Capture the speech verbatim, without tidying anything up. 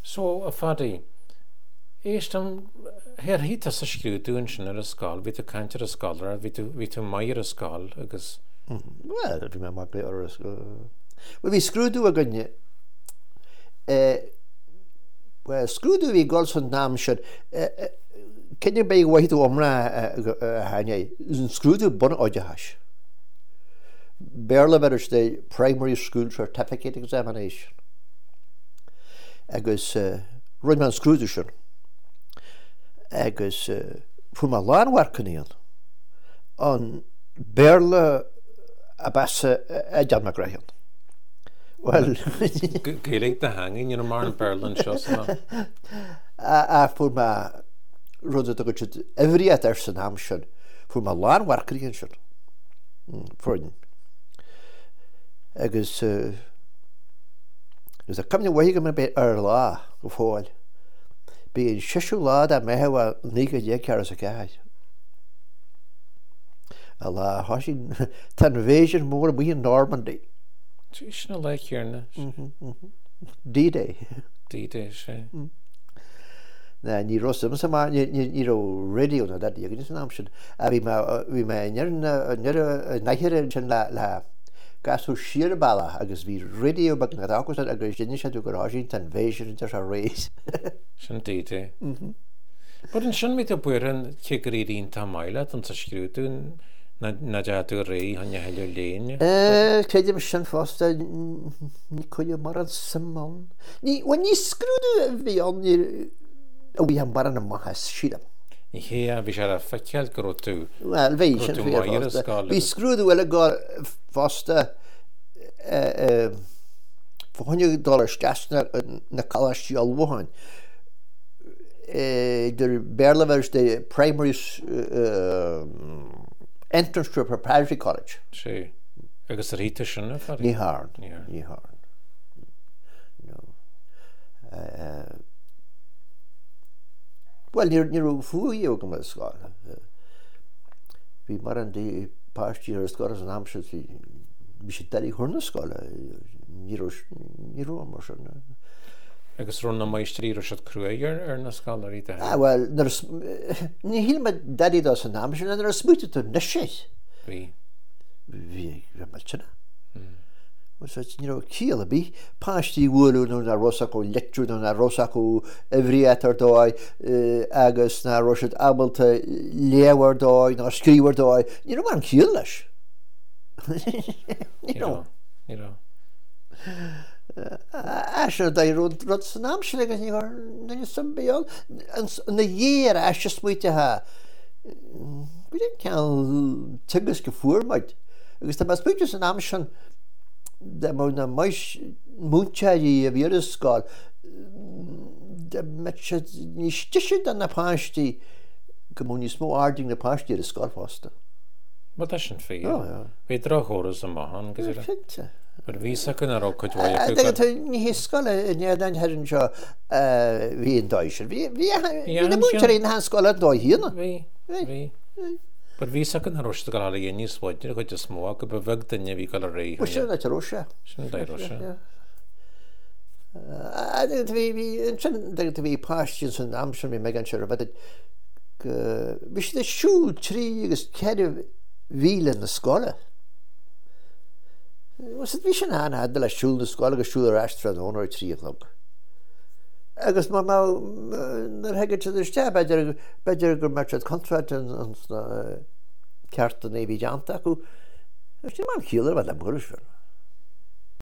So a fadaí. Éistem her hít a sa scrú dún sin ar a sáil, ví tú caiintear a sáil, ví tú maiir a sáil agus... Well, bhí me mar bé ar a sáil. Well, bhí scrúdú a gunne. Well, scrúdú bhí gáil san nám sin. Cenne bé waithú omra a haine, is an scrúdú buna oide hais. Béarla bheitirs the primary school certificate examination. Agus roiin me an scrúdú sin. Agus fu má lánhharcaníon an béarla a basa a John McGrahan. Well, Gaelig de hanging in a mar an Berlin shows. A fu má rud a go every at ar san am sin fu má lánhharcaníon sin. Fuin. Agus gus a cumne waige me be ar lá go fáil. Bí an siisiú lá a meheha níga dé cear a gáid. A lá hasín tan bhéidir mór a bhí Normandy. Tí sin le chéarna. D-Day. D-Day sé. Na ní rosam sa má ní ro radio na dat díag ní am sin. A bhí bhí me neir sin le gasú siar balla agus bhí radio bag na agus agus déine sé gur hasín tan bhéidir intar a rééis. Sin D-Day. Bud an sin mí a buiran chigarí dín tá maile an sa scrúdún na deadú ré hanne heileú léine? Creidim sin fásta ní chuide mar an simán. Ní ní scrúdú bhí an a bhí an bar an maithas siadam. Ní hé a bhí sé a feiceal go tú. Well, bhí sin fásta. Bhí scrúdú eile gá fásta fáinne dólar stasna na calaistí almhain. Der Béarla bheitirs the primary entrance to a preparatory college. Sí. Agus a ríthe sin a fadí? Ní háin. Ní háin. No. Well, ní rú fuí ó go mar sáil. Bhí mar an dí páistí ar sáil an amse bhí sé darí chuna sáil ní rú mar sin. Agus rún na maiistrí ro se cruúéir ar na sáil a ríthe? Ah, well, ní hí me darí dá an amse sin ar a smúte tú na sé. Bhí? Bhí mar sinna. Ní rá cíal a bí páistí bhúlú na rosachú lectrú na rosachú bhríatar dóid agus na rosid abalta léhar dóid na scríhar dóid. Ní rá mar an cíal leis. Ní rá. Ní rá. Asher dai rud rud san amse agus ní na sam beal na dhéar as smuoite ha. Bhí an ceall tugus go fuairmaid. Agus tá smuoite san amse de má na mais múteí a bhíar is sáil ní stiise an na páistí go mú ní smó arding na páistí a sáil fásta. Ba tá sin fé. Bhí drachóras a mahan gus ire. But ví sakun ar okut wa yakut. Ní hiscoile ní an herin seo hí an dáisir. Bhí na mútear in han scoile dó híana. Bhí. Bhí. But ví sakun ar osta gal a ní swaid go de smó go beveg danne ví gal ré. Wa sin na rosa. Sin da rosa. A vi vi sin de vi pastures an amsam mi megan sure but vi sé de siú trí agus ceir víle na scoile. Was it vision an had la shul the school go shul rastra on or three o'clock. Agus ma ma na hege to the stab better better go match at contract and and cart the navy janta ku. Is man killer wat la burger.